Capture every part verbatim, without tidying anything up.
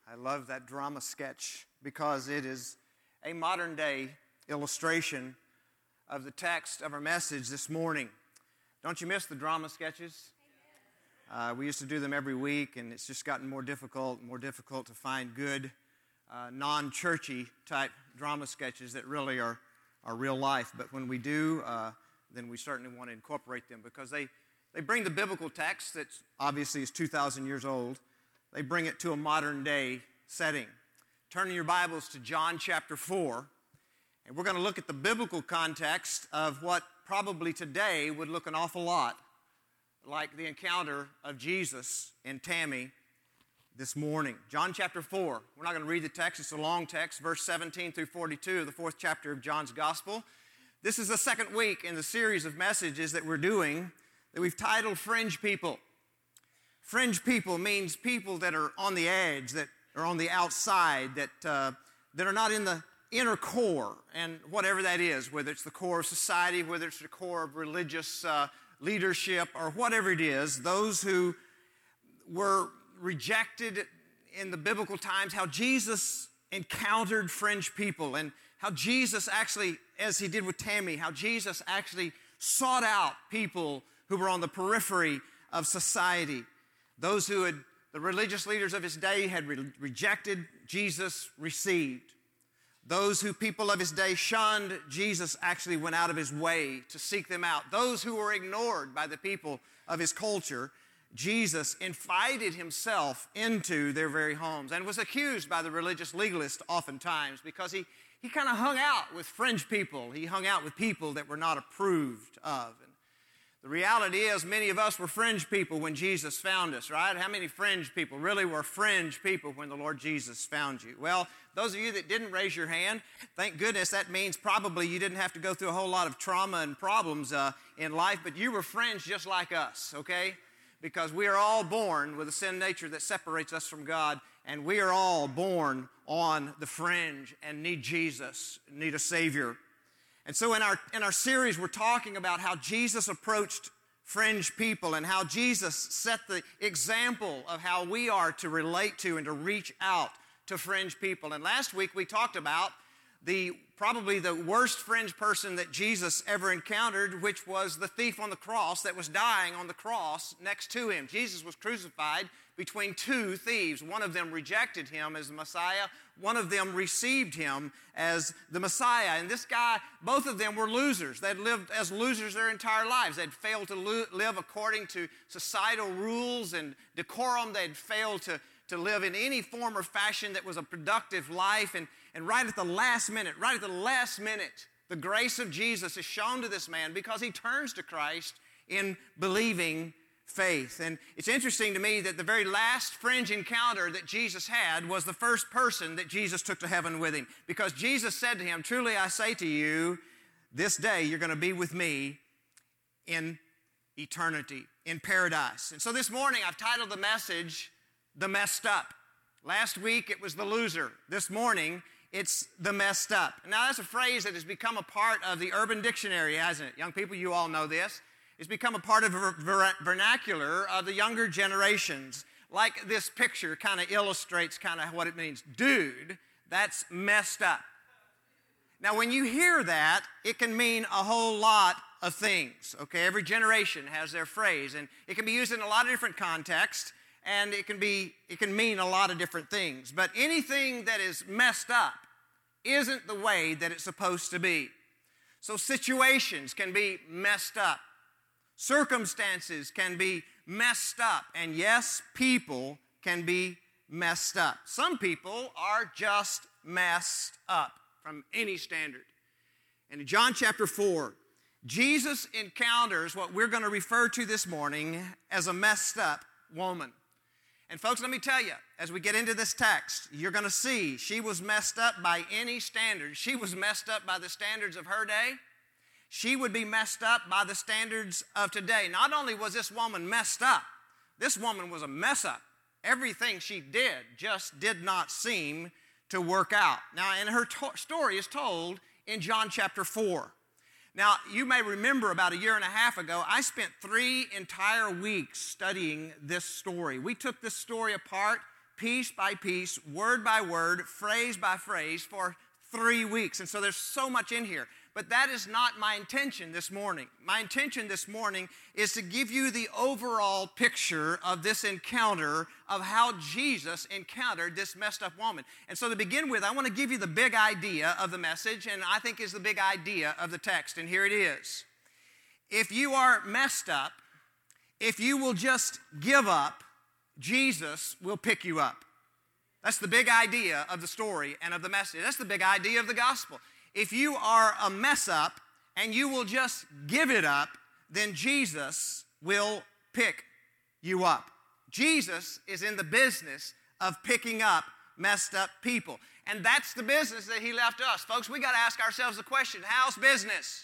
I love that drama sketch because it is a modern-day illustration of the text of our message this morning. Don't you miss the drama sketches? Uh, we used to do them every week, and it's just gotten more difficult, more difficult to find good, uh, non-churchy type drama sketches that really are, are real life. But when we do, uh, then we certainly want to incorporate them because they, they bring the biblical text that obviously is two thousand years old. They bring it to a modern-day setting. Turn in your Bibles to John chapter four, and we're going to look at the biblical context of what probably today would look an awful lot like the encounter of Jesus and Tammy this morning. John chapter four. We're not going to read the text. It's a long text, verse seventeen through forty-two of the fourth chapter of John's Gospel. This is the second week in the series of messages that we're doing that we've titled Fringe People. Fringe people means people that are on the edge, that are on the outside, that uh, that are not in the inner core, and whatever that is, whether it's the core of society, whether it's the core of religious uh, leadership, or whatever it is, those who were rejected in the biblical times, how Jesus encountered fringe people, and how Jesus actually, as he did with Tammy, how Jesus actually sought out people who were on the periphery of society. Those who had, the religious leaders of his day had re- rejected, Jesus received. Those who people of his day shunned, Jesus actually went out of his way to seek them out. Those who were ignored by the people of his culture, Jesus invited himself into their very homes and was accused by the religious legalists oftentimes because he, he kind of hung out with fringe people. He hung out with people that were not approved of. The reality is many of us were fringe people when Jesus found us, right? How many fringe people really were fringe people when the Lord Jesus found you? Well, those of you that didn't raise your hand, thank goodness that means probably you didn't have to go through a whole lot of trauma and problems uh, in life, but you were fringe just like us, okay? Because we are all born with a sin nature that separates us from God, and we are all born on the fringe and need Jesus, need a Savior. And so in our in our series, we're talking about how Jesus approached fringe people and how Jesus set the example of how we are to relate to and to reach out to fringe people. And last week, we talked about the probably the worst fringe person that Jesus ever encountered, which was the thief on the cross that was dying on the cross next to him. Jesus was crucified between two thieves. One of them rejected him as the Messiah. One of them received him as the Messiah. And this guy, both of them were losers. They'd lived as losers their entire lives. They'd failed to lo- live according to societal rules and decorum. They'd failed to, to live in any form or fashion that was a productive life. And, and right at the last minute, right at the last minute, the grace of Jesus is shown to this man because he turns to Christ in believing faith. And it's interesting to me that the very last fringe encounter that Jesus had was the first person that Jesus took to heaven with him. Because Jesus said to him, "Truly I say to you, this day you're going to be with me in eternity, in paradise." And so this morning I've titled the message, "The Messed Up." Last week it was the loser. This morning it's the messed up. Now that's a phrase that has become a part of the Urban Dictionary, hasn't it? Young people, you all know this. It's become a part of the ver- vernacular of the younger generations. Like this picture kind of illustrates kind of what it means. Dude, that's messed up. Now, when you hear that, it can mean a whole lot of things. Okay, every generation has their phrase, and it can be used in a lot of different contexts, and it can be it can mean a lot of different things. But anything that is messed up isn't the way that it's supposed to be. So situations can be messed up. Circumstances can be messed up. And yes, people can be messed up. Some people are just messed up from any standard. And in John chapter four, Jesus encounters what we're going to refer to this morning as a messed up woman. And folks, let me tell you, as we get into this text, you're going to see she was messed up by any standard. She was messed up by the standards of her day. She would be messed up by the standards of today. Not only was this woman messed up, this woman was a mess up. Everything she did just did not seem to work out. Now, and her to- story is told in John chapter four. Now, you may remember about a year and a half ago, I spent three entire weeks studying this story. We took this story apart piece by piece, word by word, phrase by phrase for three weeks. And so there's so much in here. But that is not my intention this morning. My intention this morning is to give you the overall picture of this encounter of how Jesus encountered this messed up woman. And so to begin with, I want to give you the big idea of the message, and I think is the big idea of the text. And here it is. If you are messed up, if you will just give up, Jesus will pick you up. That's the big idea of the story and of the message. That's the big idea of the gospel. If you are a mess up and you will just give it up, then Jesus will pick you up. Jesus is in the business of picking up messed up people. And that's the business that he left us. Folks, we got to ask ourselves the question, how's business?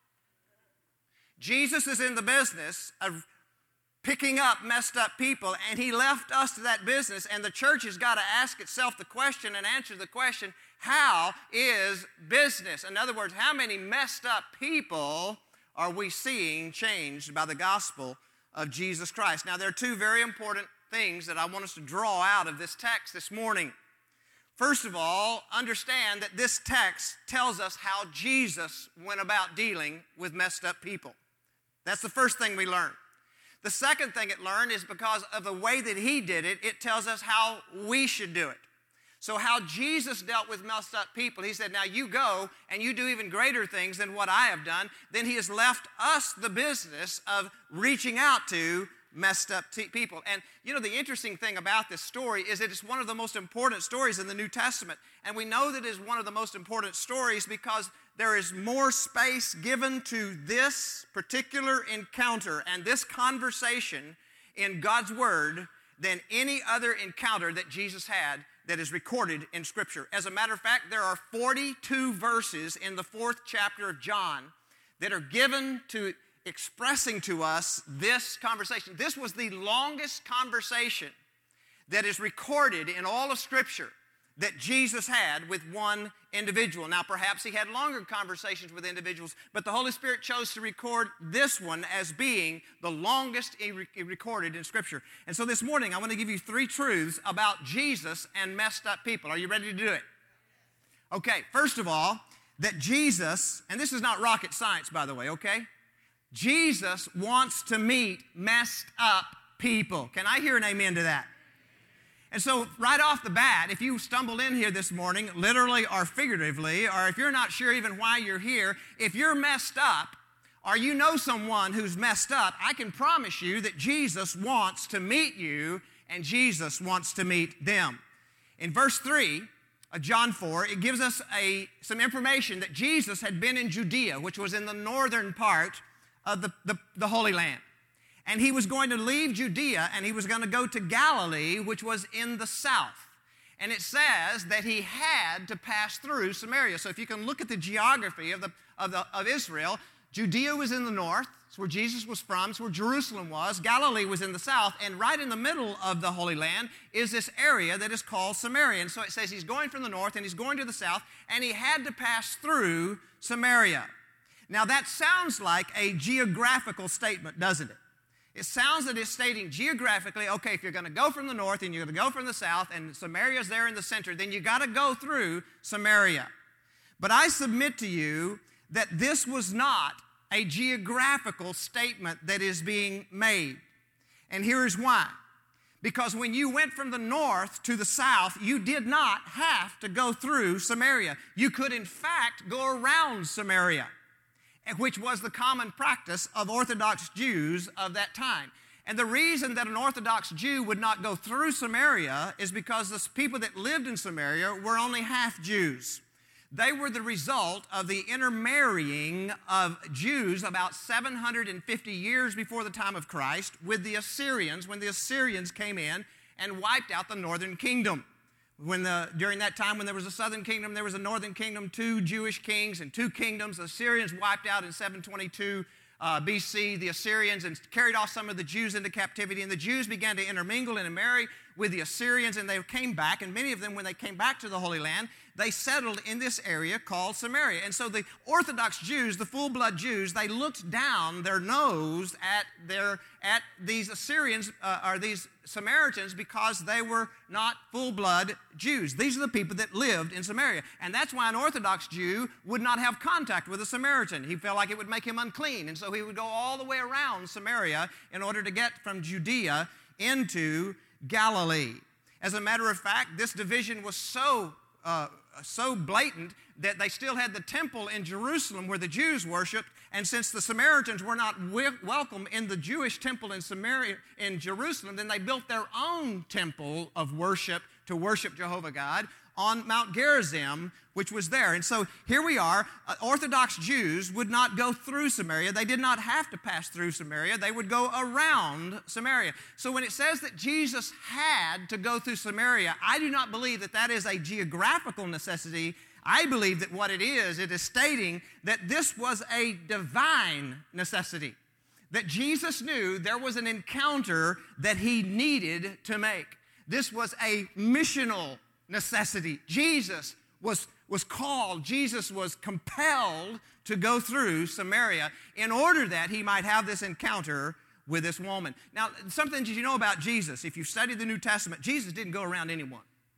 Jesus is in the business of picking up messed up people, and he left us to that business, and the church has got to ask itself the question and answer the question, how is business? In other words, how many messed up people are we seeing changed by the gospel of Jesus Christ? Now, there are two very important things that I want us to draw out of this text this morning. First of all, understand that this text tells us how Jesus went about dealing with messed up people. That's the first thing we learn. The second thing it learned is because of the way that he did it, it tells us how we should do it. So how Jesus dealt with messed up people, he said, now you go and you do even greater things than what I have done. Then he has left us the business of reaching out to messed up t- people. And you know, the interesting thing about this story is that it's one of the most important stories in the New Testament. And we know that it is one of the most important stories because there is more space given to this particular encounter and this conversation in God's Word than any other encounter that Jesus had that is recorded in Scripture. As a matter of fact, there are forty-two verses in the fourth chapter of John that are given to expressing to us this conversation. This was the longest conversation that is recorded in all of Scripture that Jesus had with one individual. Now, perhaps he had longer conversations with individuals, but the Holy Spirit chose to record this one as being the longest he recorded in Scripture. And so this morning, I want to give you three truths about Jesus and messed up people. Are you ready to do it? Okay, first of all, that Jesus, and this is not rocket science, by the way, okay? Jesus wants to meet messed up people. Can I hear an amen to that? And so right off the bat, if you stumbled in here this morning, literally or figuratively, or if you're not sure even why you're here, if you're messed up, or you know someone who's messed up, I can promise you that Jesus wants to meet you, and Jesus wants to meet them. In verse three of John four, it gives us a, some information that Jesus had been in Judea, which was in the northern part of the, the, the Holy Land. And he was going to leave Judea and he was going to go to Galilee, which was in the south. And it says that he had to pass through Samaria. So if you can look at the geography of, the, of, the, of Israel, Judea was in the north. It's where Jesus was from. It's where Jerusalem was. Galilee was in the south. And right in the middle of the Holy Land is this area that is called Samaria. And so it says he's going from the north and he's going to the south. And he had to pass through Samaria. Now that sounds like a geographical statement, doesn't it? It sounds that it's stating geographically, okay, if you're going to go from the north and you're going to go from the south and Samaria's there in the center, then you got to go through Samaria. But I submit to you that this was not a geographical statement that is being made. And here is why. Because when you went from the north to the south, you did not have to go through Samaria. You could, in fact, go around Samaria, which was the common practice of Orthodox Jews of that time. And the reason that an Orthodox Jew would not go through Samaria is because the people that lived in Samaria were only half Jews. They were the result of the intermarrying of Jews about seven hundred fifty years before the time of Christ with the Assyrians, when the Assyrians came in and wiped out the northern kingdom. When the, during that time when there was a southern kingdom, there was a northern kingdom, two Jewish kings and two kingdoms. The Assyrians wiped out in seven twenty-two uh, B C the Assyrians and carried off some of the Jews into captivity. And the Jews began to intermingle and marry with the Assyrians, and they came back, and many of them, when they came back to the Holy Land, they settled in this area called Samaria. And so the Orthodox Jews, the full-blood Jews, they looked down their nose at their at these Assyrians, uh, or these Samaritans, because they were not full-blood Jews. These are the people that lived in Samaria. And that's why an Orthodox Jew would not have contact with a Samaritan. He felt like it would make him unclean. And so he would go all the way around Samaria in order to get from Judea into Galilee. As a matter of fact, this division was so uh, so blatant that they still had the temple in Jerusalem where the Jews worshiped, and since the Samaritans were not w- welcome in the Jewish temple in Samaria, in Jerusalem, then they built their own temple of worship to worship Jehovah God on Mount Gerizim, which was there. And so here we are. Uh, Orthodox Jews would not go through Samaria. They did not have to pass through Samaria. They would go around Samaria. So when it says that Jesus had to go through Samaria, I do not believe that that is a geographical necessity. I believe that what it is, it is stating that this was a divine necessity. That Jesus knew there was an encounter that he needed to make. This was a missional necessity. Jesus was, was called, Jesus was compelled to go through Samaria in order that he might have this encounter with this woman. Now, something that you know about Jesus, if you study the New Testament, Jesus didn't go around anyone.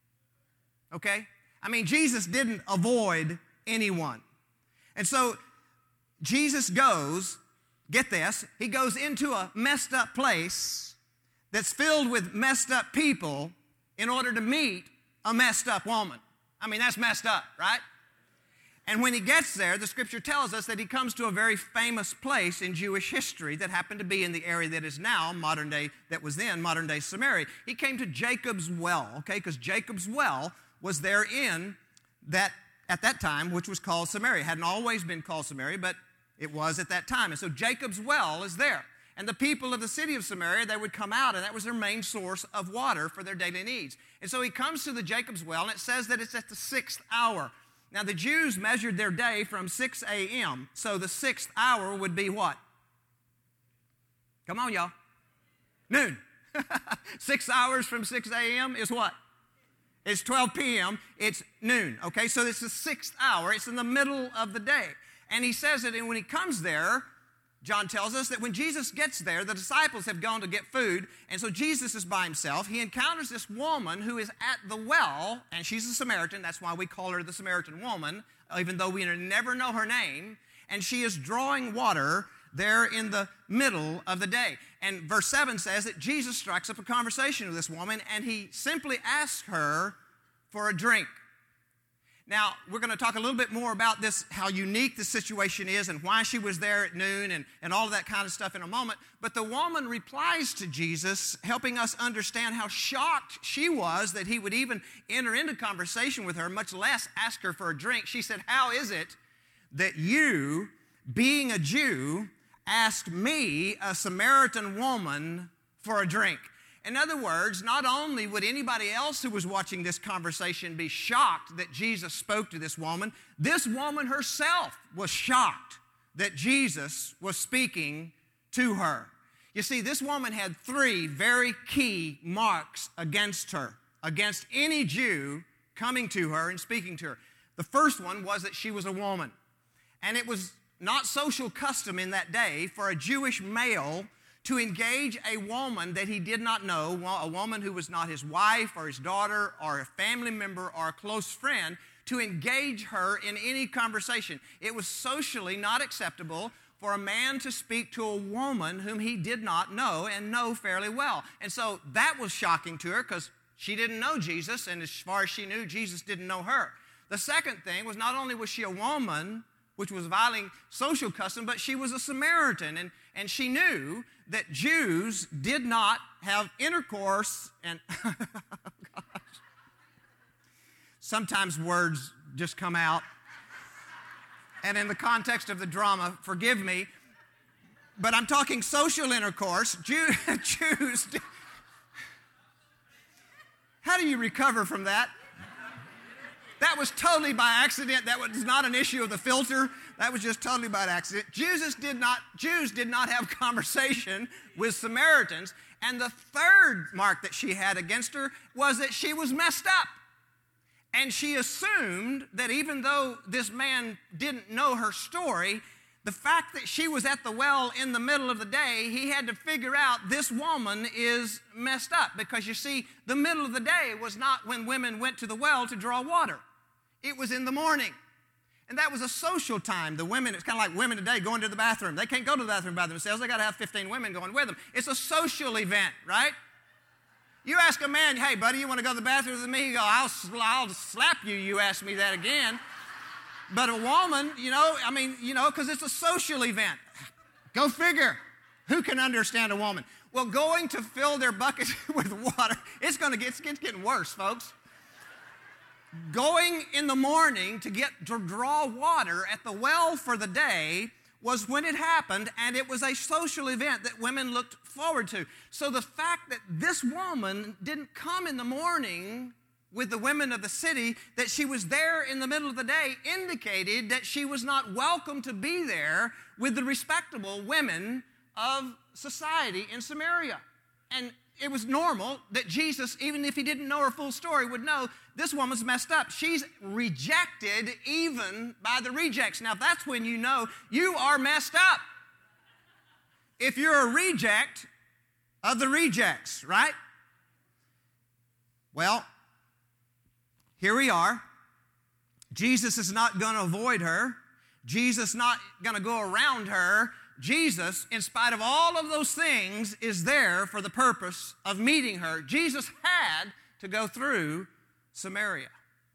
Okay? I mean, Jesus didn't avoid anyone. And so, Jesus goes, get this, he goes into a messed up place that's filled with messed up people in order to meet a messed up woman. I mean, that's messed up, right? And when he gets there, the scripture tells us that he comes to a very famous place in Jewish history that happened to be in the area that is now modern day, that was then modern day Samaria. He came to Jacob's well, okay, because Jacob's well was there in that, at that time, which was called Samaria. It hadn't always been called Samaria, but it was at that time. And so Jacob's well is there. And the people of the city of Samaria, they would come out, and that was their main source of water for their daily needs. And so he comes to the Jacob's well, and it says that it's at the sixth hour. Now, the Jews measured their day from six a.m., so the sixth hour would be what? Come on, y'all. Noon. Six hours from six a.m. is what? It's twelve p.m., it's noon, okay? So it's the sixth hour, it's in the middle of the day. And he says that when he comes there, John tells us that when Jesus gets there, the disciples have gone to get food, and so Jesus is by himself. He encounters this woman who is at the well, and she's a Samaritan. That's why we call her the Samaritan woman, even though we never know her name. And she is drawing water there in the middle of the day. And verse seven says that Jesus strikes up a conversation with this woman, and he simply asks her for a drink. Now, we're going to talk a little bit more about this, how unique the situation is and why she was there at noon and, and all of that kind of stuff in a moment. But the woman replies to Jesus, helping us understand how shocked she was that he would even enter into conversation with her, much less ask her for a drink. She said, "How is it that you, being a Jew, ask me, a Samaritan woman, for a drink?" In other words, not only would anybody else who was watching this conversation be shocked that Jesus spoke to this woman, this woman herself was shocked that Jesus was speaking to her. You see, this woman had three very key marks against her, against any Jew coming to her and speaking to her. The first one was that she was a woman. And it was not social custom in that day for a Jewish male to engage a woman that he did not know, a woman who was not his wife or his daughter or a family member or a close friend, to engage her in any conversation. It was socially not acceptable for a man to speak to a woman whom he did not know and know fairly well. And so that was shocking to her because she didn't know Jesus, and as far as she knew, Jesus didn't know her. The second thing was not only was she a woman, which was violating social custom, but she was a Samaritan, and, and she knew that Jews did not have intercourse, and oh gosh. Sometimes words just come out, and in the context of the drama, forgive me, but I'm talking social intercourse. Jew, Jews, how do you recover from that? That was totally by accident. That was not an issue of the filter. That was just totally by accident. Jesus did not, Jews did not have conversation with Samaritans. And the third mark that she had against her was that she was messed up. And she assumed that even though this man didn't know her story, the fact that she was at the well in the middle of the day, he had to figure out this woman is messed up. Because you see, the middle of the day was not when women went to the well to draw water. It was in the morning. And that was a social time. The women, it's kind of like women today going to the bathroom. They can't go to the bathroom by themselves. They got to have fifteen women going with them. It's a social event, right? You ask a man, hey, buddy, you want to go to the bathroom with me? He go, I'll, I'll slap you, you ask me that again. But a woman, you know, I mean, you know, because it's a social event. Go figure. Who can understand a woman? Well, going to fill their buckets with water, it's going to get, it's getting worse, folks. Going in the morning to get to draw water at the well for the day was when it happened, and it was a social event that women looked forward to. So the fact that this woman didn't come in the morning with the women of the city, that she was there in the middle of the day, indicated that she was not welcome to be there with the respectable women of society in Samaria. And it was normal that Jesus, even if he didn't know her full story, would know this woman's messed up. She's rejected even by the rejects. Now, that's when you know you are messed up. If you're a reject of the rejects, right? Well, here we are. Jesus is not going to avoid her. Jesus is not going to go around her. Jesus, in spite of all of those things, is there for the purpose of meeting her. Jesus had to go through Samaria.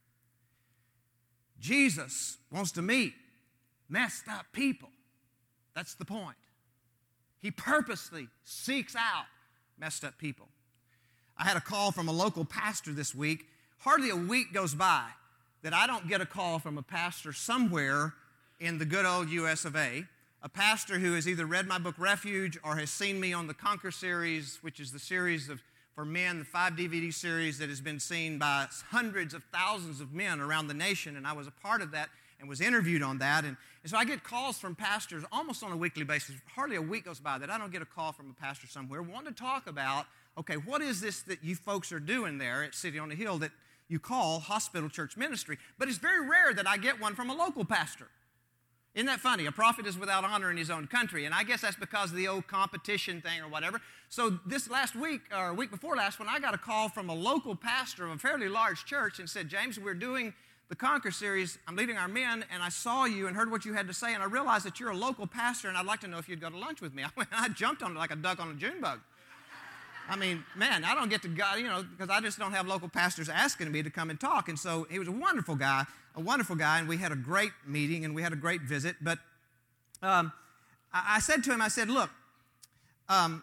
Jesus wants to meet messed up people. That's the point. He purposely seeks out messed up people. I had a call from a local pastor this week. Hardly a week goes by that I don't get a call from a pastor somewhere in the good old U S of A, a pastor who has either read my book Refuge or has seen me on the Conquer series, which is the series of for men, the five D V D series that has been seen by hundreds of thousands of men around the nation, and I was a part of that and was interviewed on that. And, and so I get calls from pastors almost on a weekly basis. Hardly a week goes by that I don't get a call from a pastor somewhere wanting to talk about, okay, what is this that you folks are doing there at City on the Hill that you call Hospital Church Ministry? But it's very rare that I get one from a local pastor. Isn't that funny? A prophet is without honor in his own country. And I guess that's because of the old competition thing or whatever. So this last week, or week before last, when I got a call from a local pastor of a fairly large church and said, James, we're doing the Conquer series. I'm leading our men, and I saw you and heard what you had to say, and I realized that you're a local pastor, and I'd like to know if you'd go to lunch with me. I, went, I jumped on it like a duck on a June bug. I mean, man, I don't get to go, you know, because I just don't have local pastors asking me to come and talk. And so he was a wonderful guy, a wonderful guy, and we had a great meeting and we had a great visit. But um, I, I said to him, I said, look, um,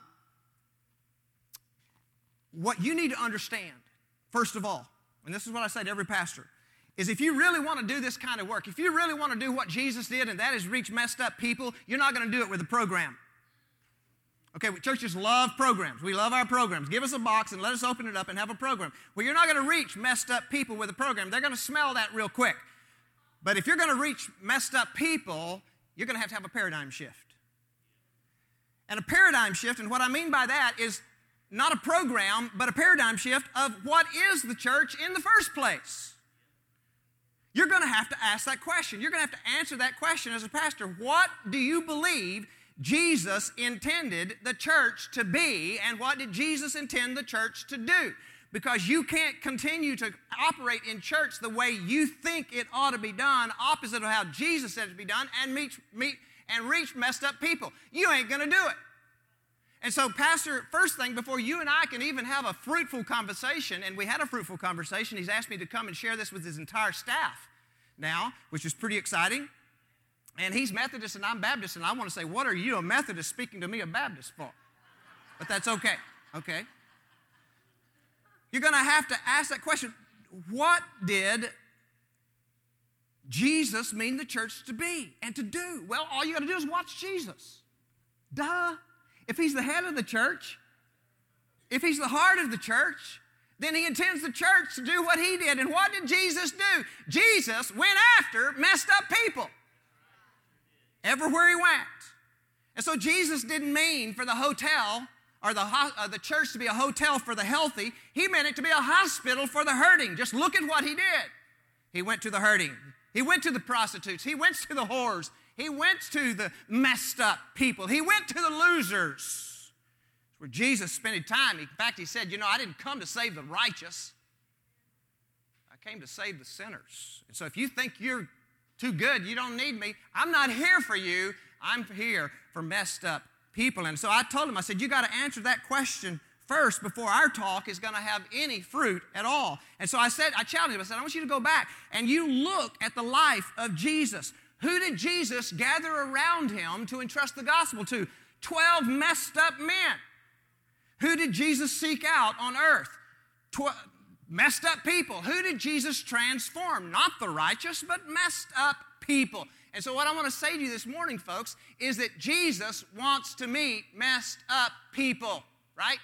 what you need to understand, first of all, and this is what I say to every pastor, is if you really want to do this kind of work, if you really want to do what Jesus did, and that is reach messed up people, you're not going to do it with a program. Okay, churches love programs. We love our programs. Give us a box and let us open it up and have a program. Well, you're not going to reach messed up people with a program. They're going to smell that real quick. But if you're going to reach messed up people, you're going to have to have a paradigm shift. And a paradigm shift, and what I mean by that is not a program, but a paradigm shift of what is the church in the first place. You're going to have to ask that question. You're going to have to answer that question as a pastor. What do you believe Jesus intended the church to be, and what did Jesus intend the church to do? Because you can't continue to operate in church the way you think it ought to be done, opposite of how Jesus said it to be done, and meet, meet and reach messed up people. You ain't going to do it. And so, Pastor, first thing, before you and I can even have a fruitful conversation, and we had a fruitful conversation, he's asked me to come and share this with his entire staff now, which is pretty exciting. And he's Methodist and I'm Baptist, and I want to say, what are you, a Methodist, speaking to me, a Baptist, for? But that's okay, okay? You're going to have to ask that question. What did Jesus mean the church to be and to do? Well, all you got to do is watch Jesus. Duh. If he's the head of the church, if he's the heart of the church, then he intends the church to do what he did. And what did Jesus do? Jesus went after messed up people everywhere he went. And so Jesus didn't mean for the hotel or the, uh, the church to be a hotel for the healthy. He meant it to be a hospital for the hurting. Just look at what he did. He went to the hurting. He went to the prostitutes. He went to the whores. He went to the messed up people. He went to the losers. Where Jesus spent time. In fact, he said, you know, I didn't come to save the righteous. I came to save the sinners. And so if you think you're too good, you don't need me, I'm not here for you. I'm here for messed up people. And so I told him, I said, you got to answer that question first before our talk is going to have any fruit at all. And so I said, I challenged him. I said, I want you to go back and you look at the life of Jesus. Who did Jesus gather around him to entrust the gospel to? Twelve messed up men. Who did Jesus seek out on earth? Tw- messed up people. Who did Jesus transform? Not the righteous, but messed up people. And so what I want to say to you this morning, folks, is that Jesus wants to meet messed up people, right?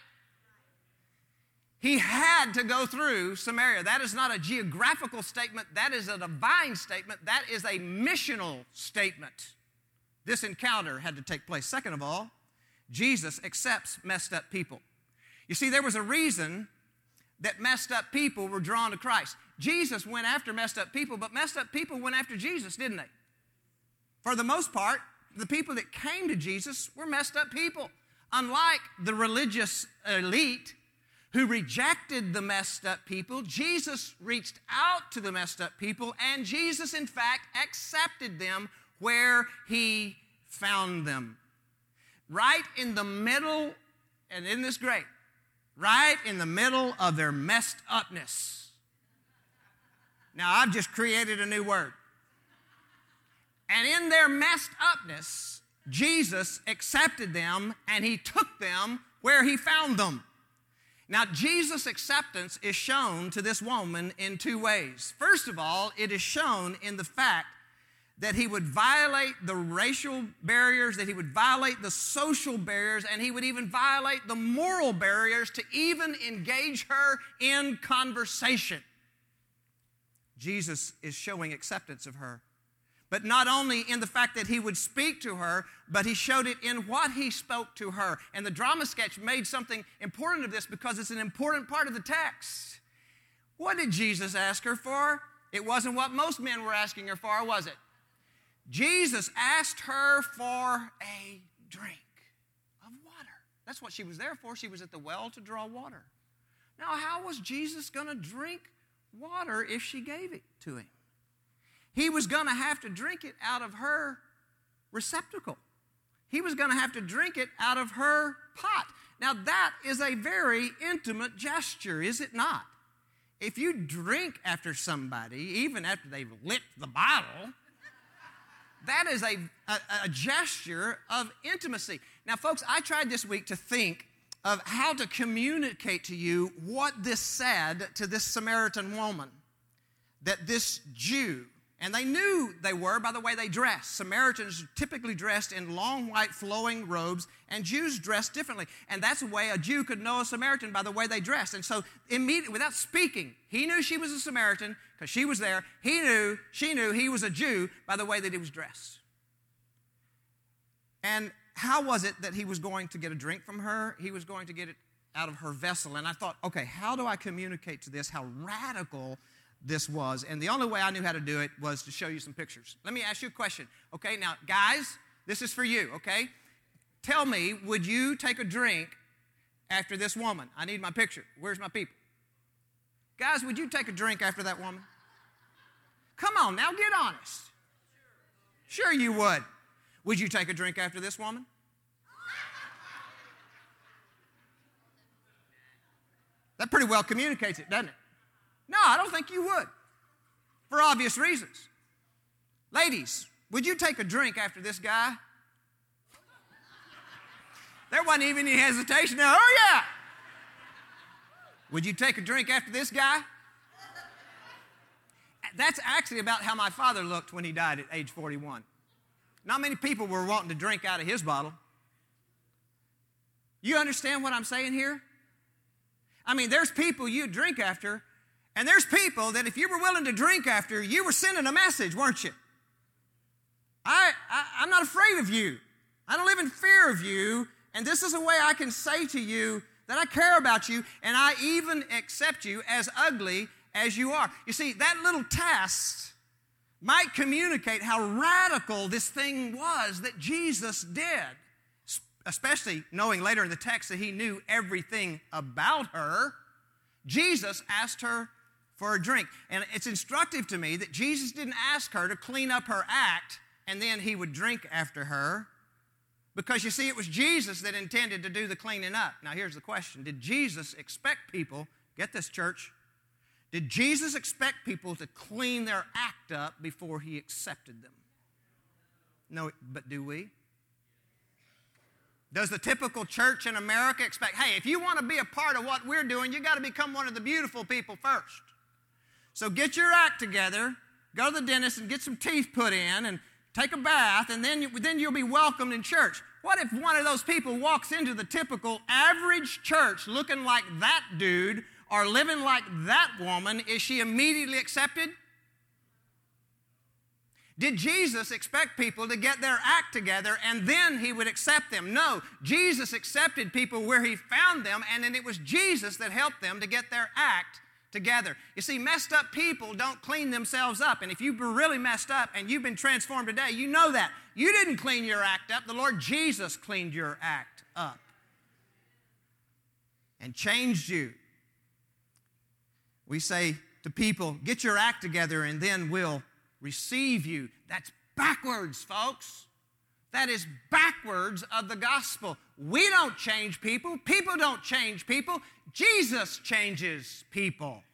He had to go through Samaria. That is not a geographical statement. That is a divine statement. That is a missional statement. This encounter had to take place. Second of all, Jesus accepts messed up people. You see, there was a reason that messed up people were drawn to Christ. Jesus went after messed up people, but messed up people went after Jesus, didn't they? For the most part, the people that came to Jesus were messed up people. Unlike the religious elite who rejected the messed up people, Jesus reached out to the messed up people, and Jesus, in fact, accepted them where he found them. Right in the middle, and isn't this great? Right in the middle of their messed upness. Now, I've just created a new word. And in their messed upness, Jesus accepted them and he took them where he found them. Now, Jesus' acceptance is shown to this woman in two ways. First of all, it is shown in the fact that he would violate the racial barriers, that he would violate the social barriers, and he would even violate the moral barriers to even engage her in conversation. Jesus is showing acceptance of her. But not only in the fact that he would speak to her, but he showed it in what he spoke to her. And the drama sketch made something important of this because it's an important part of the text. What did Jesus ask her for? It wasn't what most men were asking her for, was it? Jesus asked her for a drink of water. That's what she was there for. She was at the well to draw water. Now, how was Jesus going to drink water if she gave it to him? He was going to have to drink it out of her receptacle. He was going to have to drink it out of her pot. Now, that is a very intimate gesture, is it not? If you drink after somebody, even after they've lit the bottle, that is a, a, a gesture of intimacy. Now, folks, I tried this week to think of how to communicate to you what this said to this Samaritan woman, that this Jew, and they knew they were by the way they dressed. Samaritans typically dressed in long white flowing robes, and Jews dressed differently. And that's a way a Jew could know a Samaritan, by the way they dressed. And so immediately, without speaking, he knew she was a Samaritan because she was there. He knew, she knew he was a Jew by the way that he was dressed. And how was it that he was going to get a drink from her? He was going to get it out of her vessel. And I thought, okay, how do I communicate to this how radical this was? And the only way I knew how to do it was to show you some pictures. Let me ask you a question. Okay, now, guys, this is for you, okay? Tell me, would you take a drink after this woman? I need my picture. Where's my people? Guys, would you take a drink after that woman? Come on, now get honest. Sure you would. Would you take a drink after this woman? That pretty well communicates it, doesn't it? No, I don't think you would, for obvious reasons. Ladies, would you take a drink after this guy? There wasn't even any hesitation. Now, oh yeah! Would you take a drink after this guy? That's actually about how my father looked when he died at age forty-one. Not many people were wanting to drink out of his bottle. You understand what I'm saying here? I mean, there's people you drink after, and there's people that if you were willing to drink after, you were sending a message, weren't you? I, I, I'm not afraid of you. I don't live in fear of you, and this is a way I can say to you that I care about you, and I even accept you as ugly as you are. You see, that little test might communicate how radical this thing was that Jesus did, especially knowing later in the text that he knew everything about her. Jesus asked her for a drink. And it's instructive to me that Jesus didn't ask her to clean up her act and then he would drink after her. Because you see, it was Jesus that intended to do the cleaning up. Now here's the question. Did Jesus expect people, get this church, did Jesus expect people to clean their act up before he accepted them? No, but do we? Does the typical church in America expect, hey, if you want to be a part of what we're doing, you got to become one of the beautiful people first. So get your act together, go to the dentist and get some teeth put in and take a bath, and then, you, then you'll be welcomed in church. What if one of those people walks into the typical average church looking like that dude or living like that woman? Is she immediately accepted? Did Jesus expect people to get their act together and then he would accept them? No, Jesus accepted people where he found them, and then it was Jesus that helped them to get their act together. You see, messed up people don't clean themselves up, and if you've been really messed up and you've been transformed today, you know that. You didn't clean your act up. The Lord Jesus cleaned your act up and changed you. We say to people, get your act together and then we'll receive you. That's backwards, folks. That is backwards of the gospel. We don't change people. People don't change people. Jesus changes people.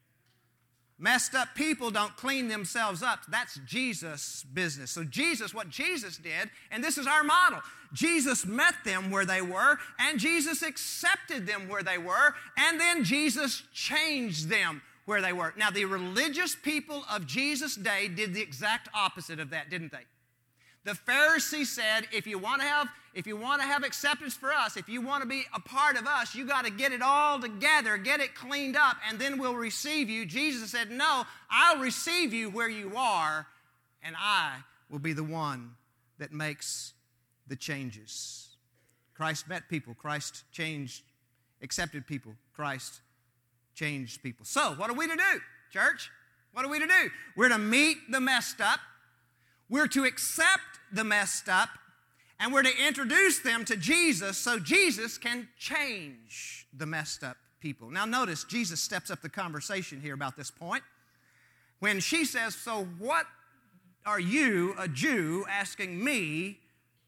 Messed up people don't clean themselves up. That's Jesus' business. So Jesus, what Jesus did, and this is our model, Jesus met them where they were, and Jesus accepted them where they were, and then Jesus changed them where they were. Now, the religious people of Jesus' day did the exact opposite of that, didn't they? The Pharisees said, if you want to have, if you want to have acceptance for us, if you want to be a part of us, you got to get it all together, get it cleaned up, and then we'll receive you. Jesus said, no, I'll receive you where you are, and I will be the one that makes the changes. Christ met people. Christ changed, accepted people. Christ changed people. So, what are we to do, church? What are we to do? We're to meet the messed up. We're to accept the messed up, and we're to introduce them to Jesus so Jesus can change the messed up people. Now notice, Jesus steps up the conversation here about this point. When she says, so what are you, a Jew, asking me,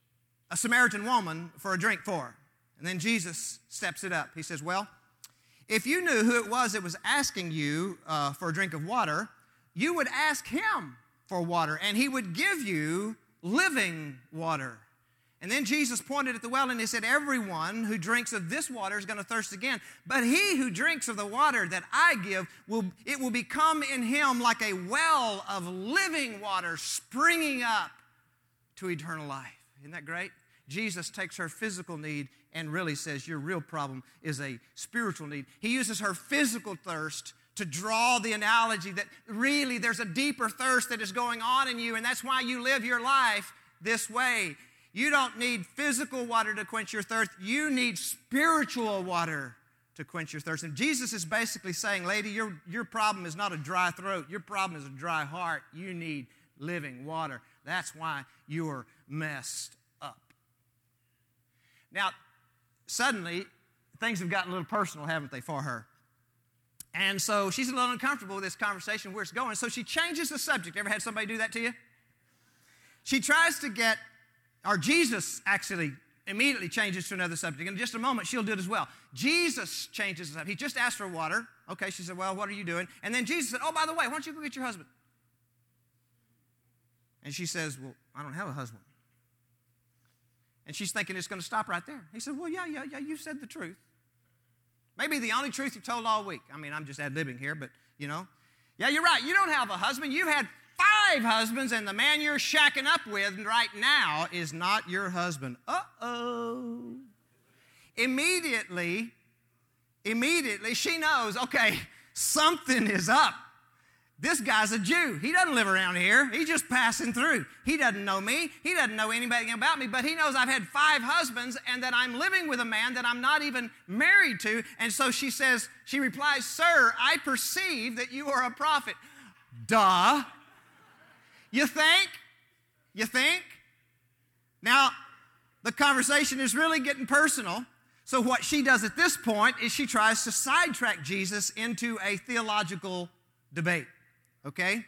a Samaritan woman, for a drink for? And then Jesus steps it up. He says, well, if you knew who it was that was asking you uh, for a drink of water, you would ask him for water, and he would give you living water. And then Jesus pointed at the well and he said, everyone who drinks of this water is going to thirst again. But he who drinks of the water that I give, will it will become in him like a well of living water springing up to eternal life. Isn't that great? Jesus takes her physical need and really says your real problem is a spiritual need. He uses her physical thirst to draw the analogy that really there's a deeper thirst that is going on in you, and that's why you live your life this way. You don't need physical water to quench your thirst. You need spiritual water to quench your thirst. And Jesus is basically saying, lady, your, your problem is not a dry throat. Your problem is a dry heart. You need living water. That's why you're messed up. Now, suddenly, things have gotten a little personal, haven't they, for her? And so she's a little uncomfortable with this conversation, where it's going. So she changes the subject. Ever had somebody do that to you? She tries to get, or Jesus actually immediately changes to another subject. In just a moment, she'll do it as well. Jesus changes the subject. He just asked for water. Okay, she said, well, what are you doing? And then Jesus said, oh, by the way, why don't you go get your husband? And she says, well, I don't have a husband. And she's thinking it's going to stop right there. He said, well, yeah, yeah, yeah, you said the truth. Maybe the only truth you've told all week. I mean, I'm just ad-libbing here, but, you know. Yeah, you're right. You don't have a husband. You've had five husbands, and the man you're shacking up with right now is not your husband. Uh-oh. Immediately, immediately she knows, okay, something is up. This guy's a Jew. He doesn't live around here. He's just passing through. He doesn't know me. He doesn't know anything about me, but he knows I've had five husbands and that I'm living with a man that I'm not even married to. And so she says, she replies, "Sir, I perceive that you are a prophet." Duh. You think? You think? Now, the conversation is really getting personal. So what she does at this point is she tries to sidetrack Jesus into a theological debate. Okay?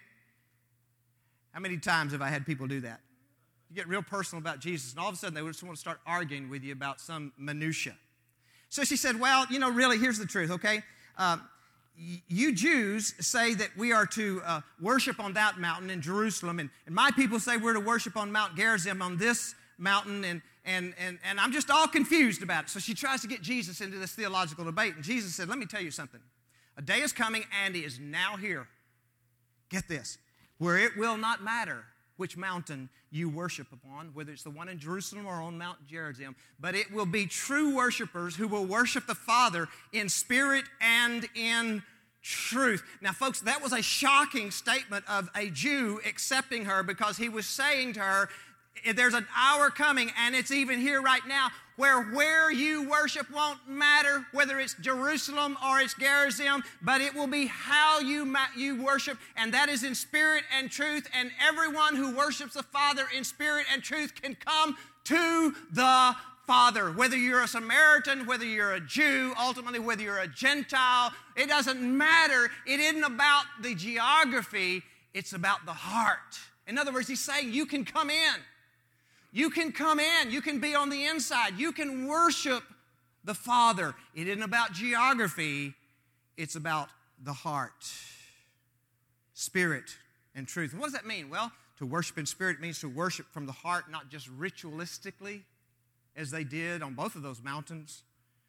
How many times have I had people do that? You get real personal about Jesus, and all of a sudden they just want to start arguing with you about some minutia. So she said, well, you know, really, here's the truth, okay? Uh, y- you Jews say that we are to uh, worship on that mountain in Jerusalem, and, and my people say we're to worship on Mount Gerizim on this mountain, and, and, and, and I'm just all confused about it. So she tries to get Jesus into this theological debate, and Jesus said, let me tell you something. A day is coming, and it is now here. Get this, where it will not matter which mountain you worship upon, whether it's the one in Jerusalem or on Mount Gerizim, but it will be true worshipers who will worship the Father in spirit and in truth. Now, folks, that was a shocking statement of a Jew accepting her, because he was saying to her, there's an hour coming, and it's even here right now, where where you worship won't matter, whether it's Jerusalem or it's Gerizim, but it will be how you ma- you worship, and that is in spirit and truth, and everyone who worships the Father in spirit and truth can come to the Father. Whether you're a Samaritan, whether you're a Jew, ultimately whether you're a Gentile, it doesn't matter. It isn't about the geography, it's about the heart. In other words, he's saying you can come in. You can come in. You can be on the inside. You can worship the Father. It isn't about geography. It's about the heart, spirit, and truth. And what does that mean? Well, to worship in spirit means to worship from the heart, not just ritualistically, as they did on both of those mountains.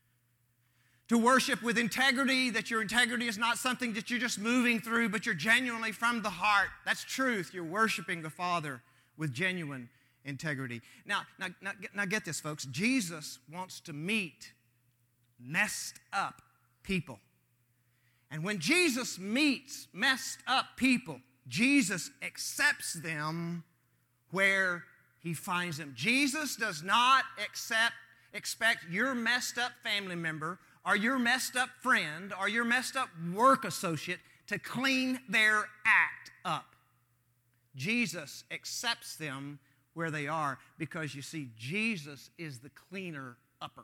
To worship with integrity, that your integrity is not something that you're just moving through, but you're genuinely from the heart. That's truth. You're worshiping the Father with genuine integrity. Now, now, now, now get this, folks. Jesus wants to meet messed up people. And when Jesus meets messed up people, Jesus accepts them where he finds them. Jesus does not accept, expect your messed up family member or your messed up friend or your messed up work associate to clean their act up. Jesus accepts them where they are, because you see, Jesus is the cleaner upper.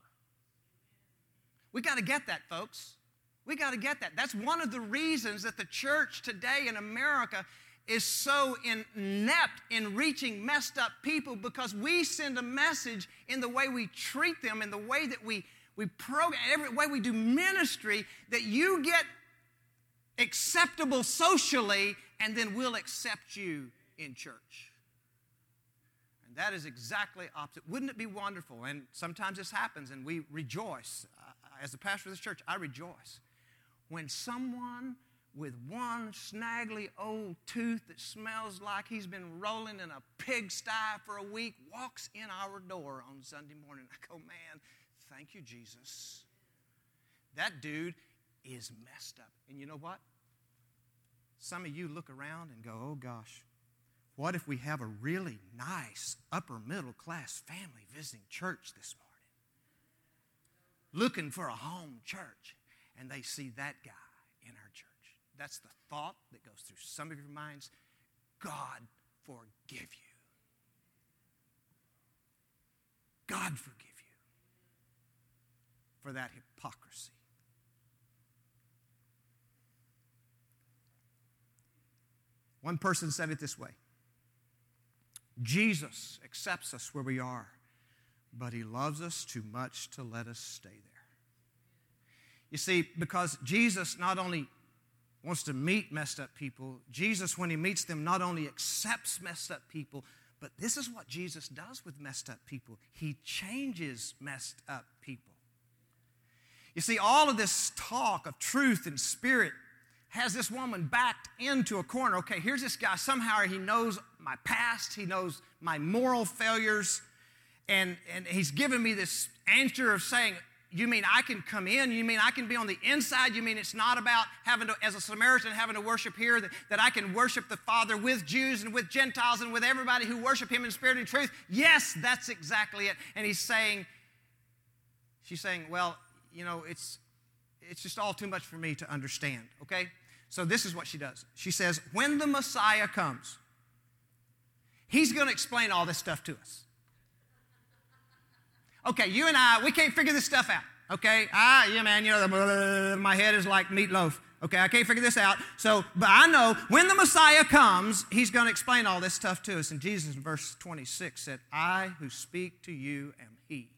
We got to get that, folks. We got to get that. That's one of the reasons that the church today in America is so inept in reaching messed up people, because we send a message in the way we treat them, in the way that we, we program, every way we do ministry, that you get acceptable socially, and then we'll accept you in church. That is exactly opposite. Wouldn't it be wonderful? And sometimes this happens, and we rejoice. Uh, as the pastor of this church, I rejoice when someone with one snaggly old tooth that smells like he's been rolling in a pigsty for a week walks in our door on Sunday morning. I go, man, thank you, Jesus. That dude is messed up. And you know what? Some of you look around and go, oh, gosh. What if we have a really nice upper middle class family visiting church this morning, looking for a home church, and they see that guy in our church? That's the thought that goes through some of your minds. God forgive you. God forgive you for that hypocrisy. One person said it this way. Jesus accepts us where we are, but he loves us too much to let us stay there. You see, because Jesus not only wants to meet messed up people, Jesus, when he meets them, not only accepts messed up people, but this is what Jesus does with messed up people. He changes messed up people. You see, all of this talk of truth and spirit has this woman backed into a corner. Okay, here's this guy. Somehow he knows my past. He knows my moral failures. And, and he's given me this answer of saying, you mean I can come in? You mean I can be on the inside? You mean it's not about having to, as a Samaritan, having to worship here, that, that I can worship the Father with Jews and with Gentiles and with everybody who worship him in spirit and truth? Yes, that's exactly it. And he's saying, she's saying, well, you know, it's it's just all too much for me to understand, okay? So this is what she does. She says, when the Messiah comes, he's going to explain all this stuff to us. Okay, you and I, we can't figure this stuff out, okay? Ah, yeah, man, you know, the, my head is like meatloaf. Okay, I can't figure this out. So, but I know when the Messiah comes, he's going to explain all this stuff to us. And Jesus in verse twenty-six said, I who speak to you am he.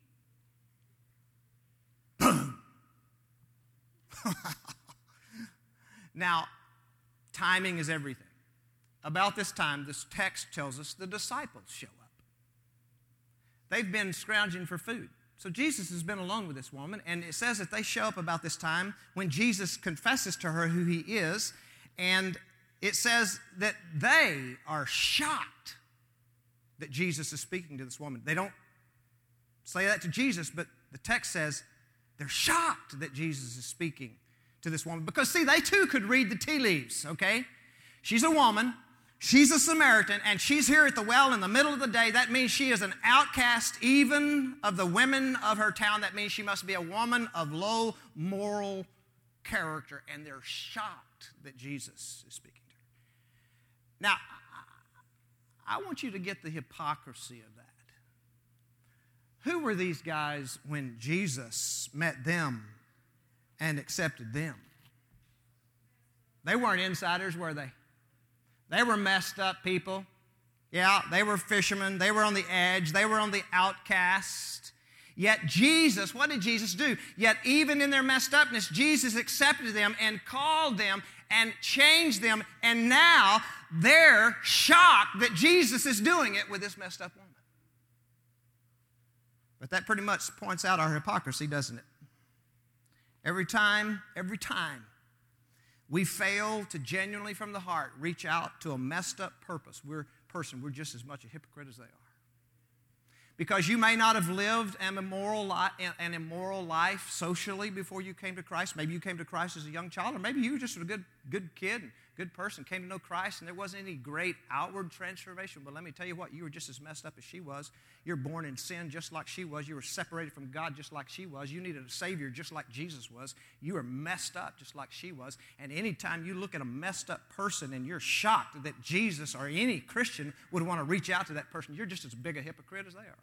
Boom. Now, timing is everything. About this time, this text tells us the disciples show up. They've been scrounging for food. So Jesus has been alone with this woman, and it says that they show up about this time when Jesus confesses to her who he is, and it says that they are shocked that Jesus is speaking to this woman. They don't say that to Jesus, but the text says they're shocked that Jesus is speaking to this woman. Because, see, they too could read the tea leaves, okay? She's a woman. She's a Samaritan, and she's here at the well in the middle of the day. That means she is an outcast even of the women of her town. That means she must be a woman of low moral character, and they're shocked that Jesus is speaking to her. Now, I want you to get the hypocrisy of that. Who were these guys when Jesus met them and accepted them? They weren't insiders, were they? They were messed up people. Yeah, they were fishermen. They were on the edge. They were on the outcast. Yet Jesus, what did Jesus do? Yet even in their messed upness, Jesus accepted them and called them and changed them. And now they're shocked that Jesus is doing it with this messed up woman. But that pretty much points out our hypocrisy, doesn't it? Every time, every time, we fail to genuinely from the heart reach out to a messed up purpose. We're person, we're just as much a hypocrite as they are. Because you may not have lived an immoral, li- an immoral life socially before you came to Christ. Maybe you came to Christ as a young child, or maybe you were just a good, good kid and good person, came to know Christ, and there wasn't any great outward transformation. But let me tell you what, you were just as messed up as she was. You're born in sin just like she was. You were separated from God just like she was. You needed a Savior just like Jesus was. You were messed up just like she was. And anytime you look at a messed up person and you're shocked that Jesus or any Christian would want to reach out to that person, you're just as big a hypocrite as they are.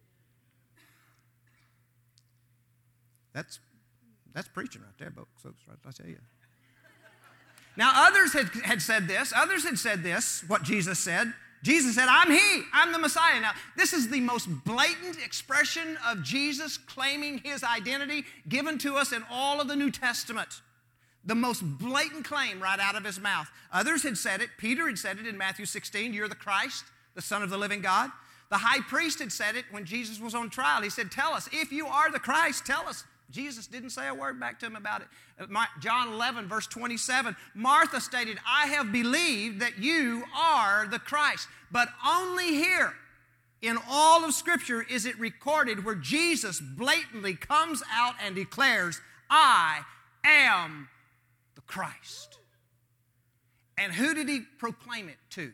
That's, that's preaching right there, folks, right, I tell you. Now, others had, had said this. Others had said this, what Jesus said. Jesus said, I'm he. I'm the Messiah. Now, this is the most blatant expression of Jesus claiming his identity given to us in all of the New Testament. The most blatant claim right out of his mouth. Others had said it. Peter had said it in Matthew sixteen, you're the Christ, the Son of the living God. The high priest had said it when Jesus was on trial. He said, tell us, if you are the Christ, tell us. Jesus didn't say a word back to him about it. John eleven, verse twenty-seven, Martha stated, I have believed that you are the Christ. But only here in all of Scripture is it recorded where Jesus blatantly comes out and declares, I am the Christ. And who did he proclaim it to?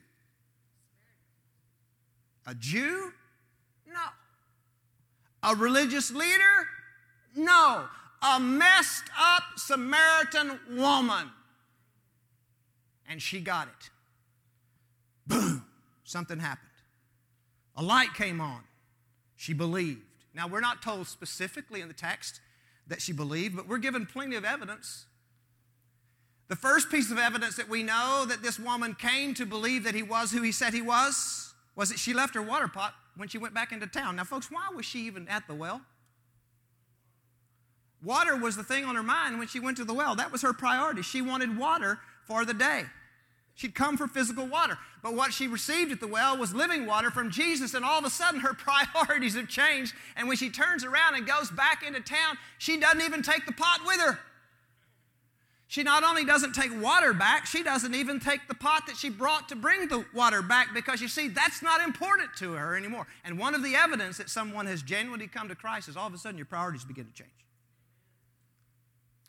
A Jew? No. A religious leader? No, a messed up Samaritan woman. And she got it. Boom, something happened. A light came on. She believed. Now, we're not told specifically in the text that she believed, but we're given plenty of evidence. The first piece of evidence that we know that this woman came to believe that he was who he said he was, was that she left her water pot when she went back into town. Now, folks, why was she even at the well? Water was the thing on her mind when she went to the well. That was her priority. She wanted water for the day. She'd come for physical water. But what she received at the well was living water from Jesus, and all of a sudden her priorities have changed. And when she turns around and goes back into town, she doesn't even take the pot with her. She not only doesn't take water back, she doesn't even take the pot that she brought to bring the water back, because you see, that's not important to her anymore. And one of the evidence that someone has genuinely come to Christ is all of a sudden your priorities begin to change.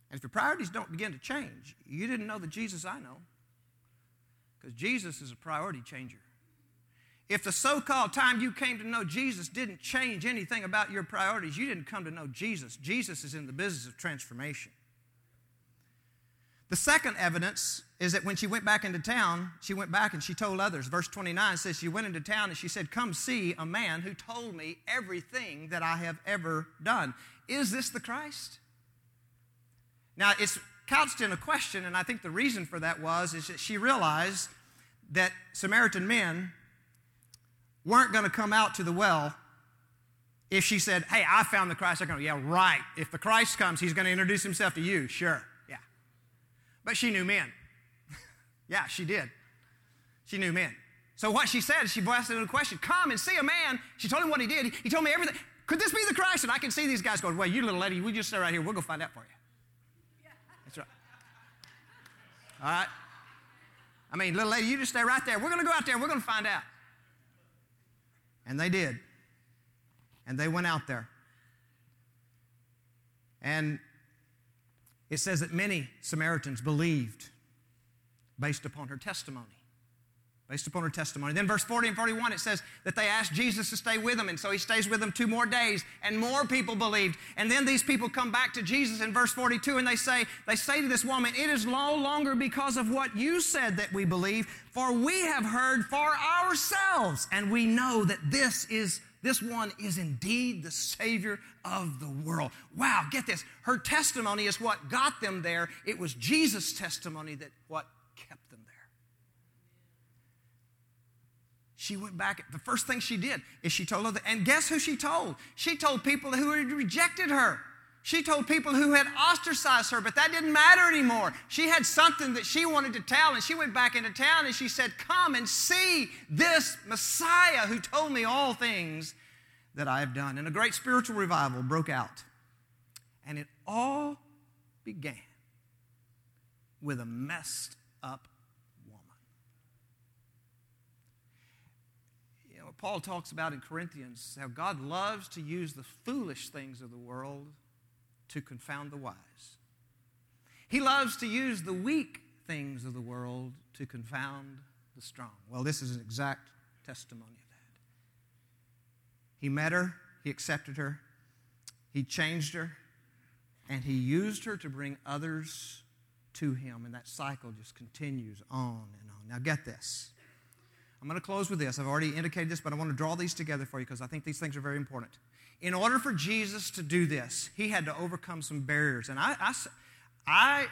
And if your priorities don't begin to change, you didn't know the Jesus I know. Because Jesus is a priority changer. If the so-called time you came to know Jesus didn't change anything about your priorities, you didn't come to know Jesus. Jesus is in the business of transformation. The second evidence is that when she went back into town, she went back and she told others. Verse twenty-nine says she went into town and she said, "Come see a man who told me everything that I have ever done. Is this the Christ?" Now, it's couched in a question, and I think the reason for that was is that she realized that Samaritan men weren't going to come out to the well if she said, "Hey, I found the Christ." They're going, "Yeah, right. If the Christ comes, he's going to introduce himself to you." Sure, yeah. But she knew men. Yeah, she did. She knew men. So what she said is she asked him a question. "Come and see a man." She told him what he did. He, he told me everything. "Could this be the Christ?" And I can see these guys going, "Well, you little lady, we just stay right here. We'll go find out for you." That's right. All right? I mean, little lady, you just stay right there. We're going to go out there. We're going to find out. And they did. And they went out there. And it says that many Samaritans believed based upon her testimony. Based upon her testimony. Then verse forty and forty-one, it says that they asked Jesus to stay with them, and so he stays with them two more days, and more people believed. And then these people come back to Jesus in verse forty-two, and they say, they say to this woman, "It is no longer because of what you said that we believe, for we have heard for ourselves, and we know that this is this one is indeed the Savior of the world." Wow, get this. Her testimony is what got them there. It was Jesus' testimony that what kept them there. She went back. The first thing she did is she told her, and guess who she told? She told people who had rejected her. She told people who had ostracized her, but that didn't matter anymore. She had something that she wanted to tell, and she went back into town and she said, "Come and see this Messiah who told me all things that I have done." And a great spiritual revival broke out. And it all began with a messed up woman. You know, Paul talks about in Corinthians how God loves to use the foolish things of the world to confound the wise. He loves to use the weak things of the world to confound the strong. Well, this is an exact testimony of that. He met her, he accepted her, he changed her, and he used her to bring others to him. And that cycle just continues on and on. Now get this. I'm going to close with this. I've already indicated this, but I want to draw these together for you because I think these things are very important. In order for Jesus to do this, he had to overcome some barriers. And I, I, I,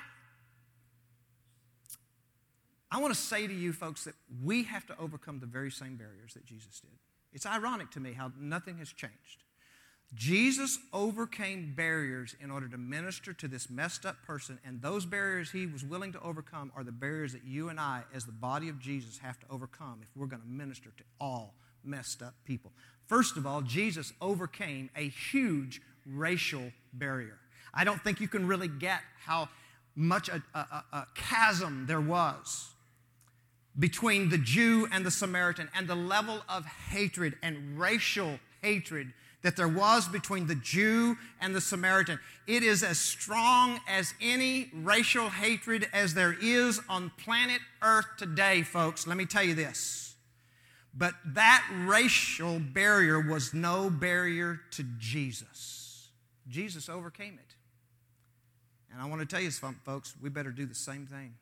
I want to say to you folks that we have to overcome the very same barriers that Jesus did. It's ironic to me how nothing has changed. Jesus overcame barriers in order to minister to this messed up person, and those barriers he was willing to overcome are the barriers that you and I, as the body of Jesus, have to overcome if we're going to minister to all messed up people. First of all, Jesus overcame a huge racial barrier. I don't think you can really get how much a, a, a chasm there was between the Jew and the Samaritan, and the level of hatred and racial hatred that there was between the Jew and the Samaritan. It is as strong as any racial hatred as there is on planet Earth today, folks. Let me tell you this. But that racial barrier was no barrier to Jesus. Jesus overcame it. And I want to tell you something, folks, we better do the same thing.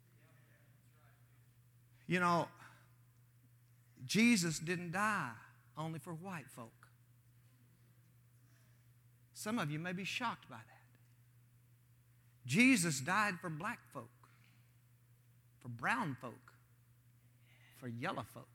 You know, Jesus didn't die only for white folk. Some of you may be shocked by that. Jesus died for black folk, for brown folk, for yellow folk.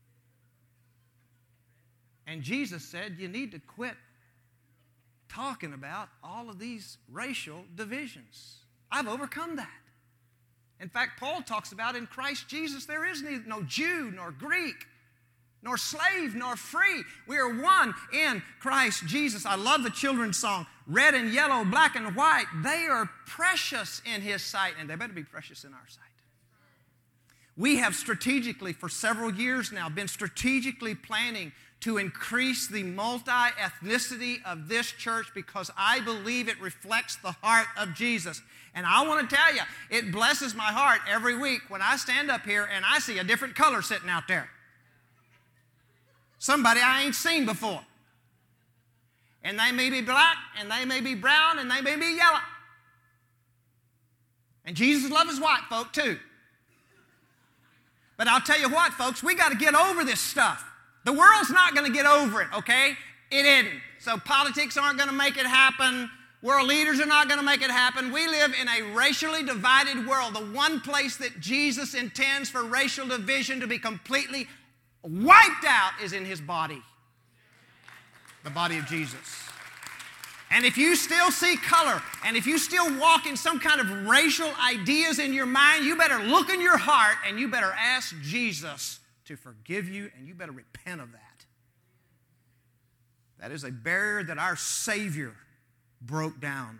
And Jesus said you need to quit talking about all of these racial divisions. I've overcome that. In fact, Paul talks about in Christ Jesus there is neither no Jew nor Greek, nor slave, nor free. We are one in Christ Jesus. I love the children's song, red and yellow, black and white. They are precious in His sight, and they better be precious in our sight. We have strategically, for several years now, been strategically planning to increase the multi-ethnicity of this church because I believe it reflects the heart of Jesus. And I want to tell you, it blesses my heart every week when I stand up here and I see a different color sitting out there. Somebody I ain't seen before. And they may be black, and they may be brown, and they may be yellow. And Jesus loved his white folk too. But I'll tell you what, folks, we got to get over this stuff. The world's not going to get over it, okay? It isn't. So politics aren't going to make it happen. World leaders are not going to make it happen. We live in a racially divided world. The one place that Jesus intends for racial division to be completely wiped out is in his body. The body of Jesus. And if you still see color, and if you still walk in some kind of racial ideas in your mind, you better look in your heart and you better ask Jesus to forgive you, and you better repent of that. That is a barrier that our Savior broke down.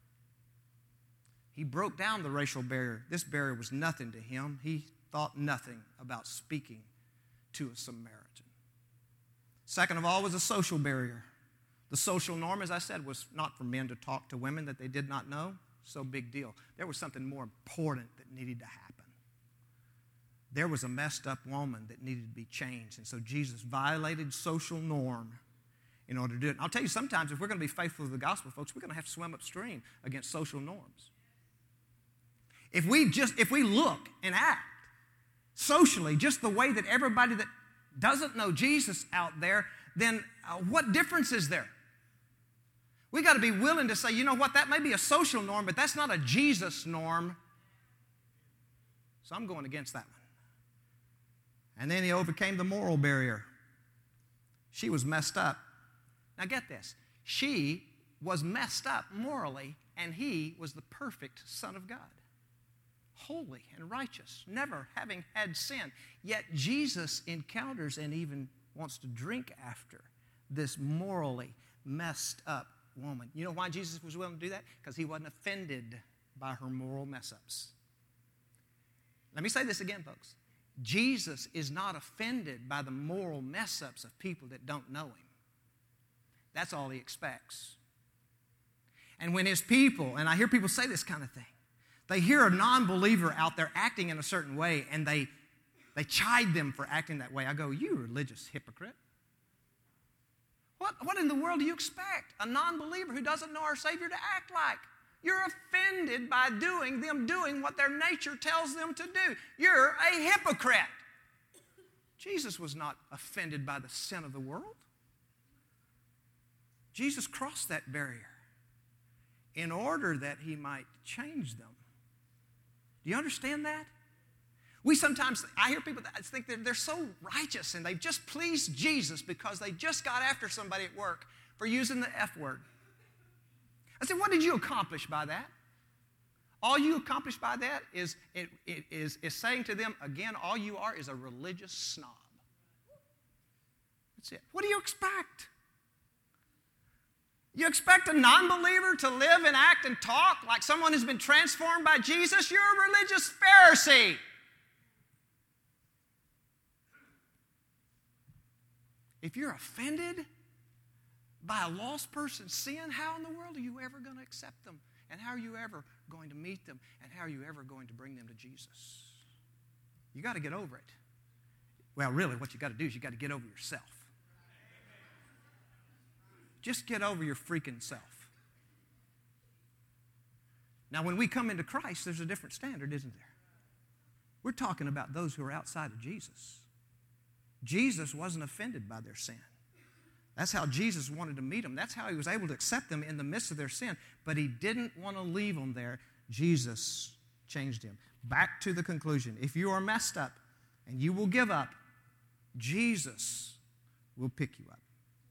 He broke down the racial barrier. This barrier was nothing to him. He thought nothing about speaking to a Samaritan. Second of all was a social barrier. The social norm, as I said, was not for men to talk to women that they did not know. So big deal. There was something more important that needed to happen. There was a messed up woman that needed to be changed. And so Jesus violated social norm in order to do it. And I'll tell you, sometimes if we're going to be faithful to the gospel, folks, we're going to have to swim upstream against social norms. If we just, if we look and act socially just the way that everybody that doesn't know Jesus out there, then uh, what difference is there? We got to be willing to say, you know what, that may be a social norm, but that's not a Jesus norm. So I'm going against that one. And then he overcame the moral barrier. She was messed up. Now get this. She was messed up morally, and he was the perfect Son of God. Holy and righteous, never having had sin. Yet Jesus encounters and even wants to drink after this morally messed up woman. You know why Jesus was willing to do that? Because he wasn't offended by her moral mess-ups. Let me say this again, folks. Jesus is not offended by the moral mess-ups of people that don't know him. That's all he expects. And when his people, and I hear people say this kind of thing, they hear a non-believer out there acting in a certain way, and they, they chide them for acting that way. I go, you religious hypocrite. What, what in the world do you expect a non-believer who doesn't know our Savior to act like? You're offended by doing them doing what their nature tells them to do. You're a hypocrite. Jesus was not offended by the sin of the world. Jesus crossed that barrier in order that he might change them. Do you understand that? We sometimes, I hear people that think that they're so righteous and they've just pleased Jesus because they just got after somebody at work for using the F word. I said, what did you accomplish by that? All you accomplished by that is, it, it, is, is saying to them, again, all you are is a religious snob. That's it. What do you expect? You expect a non-believer to live and act and talk like someone who's been transformed by Jesus? You're a religious Pharisee. If you're offended by a lost person's sin, how in the world are you ever going to accept them? And how are you ever going to meet them? And how are you ever going to bring them to Jesus? You got to get over it. Well, really, what you got to do is you got to get over yourself. Just get over your freaking self. Now, when we come into Christ, there's a different standard, isn't there? We're talking about those who are outside of Jesus. Jesus wasn't offended by their sin. That's how Jesus wanted to meet them. That's how he was able to accept them in the midst of their sin. But he didn't want to leave them there. Jesus changed him. Back to the conclusion. If you are messed up and you will give up, Jesus will pick you up.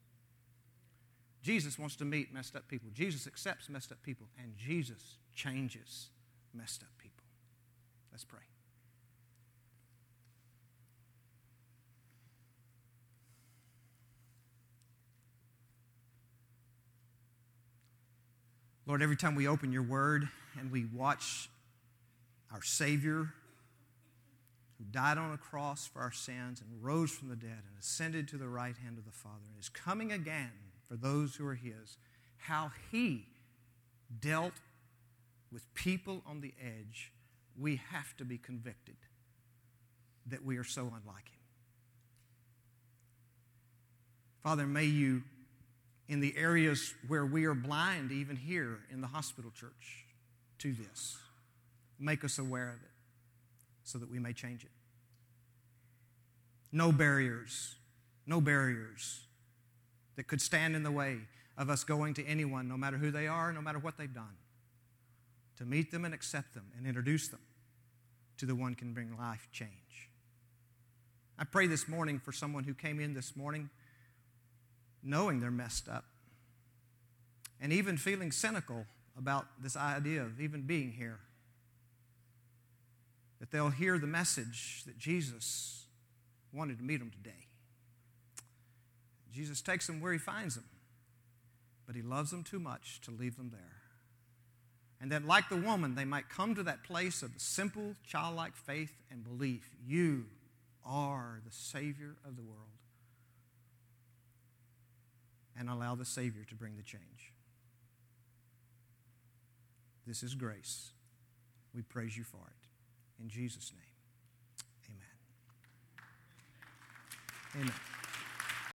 Jesus wants to meet messed up people. Jesus accepts messed up people. And Jesus changes messed up people. Let's pray. Lord, every time we open your word and we watch our Savior who died on a cross for our sins and rose from the dead and ascended to the right hand of the Father and is coming again for those who are His, how He dealt with people on the edge, we have to be convicted that we are so unlike Him. Father, may You, in the areas where we are blind, even here in the hospital church, to this, make us aware of it so that we may change it. No barriers, no barriers that could stand in the way of us going to anyone, no matter who they are, no matter what they've done, to meet them and accept them and introduce them to the one who can bring life change. I pray this morning for someone who came in this morning knowing they're messed up and even feeling cynical about this idea of even being here, that they'll hear the message that Jesus wanted to meet them today. Jesus takes them where He finds them, but He loves them too much to leave them there. And that, like the woman, they might come to that place of the simple, childlike faith and belief. You are the Savior of the world. And allow the Savior to bring the change. This is grace. We praise You for it. In Jesus' name, amen. Amen.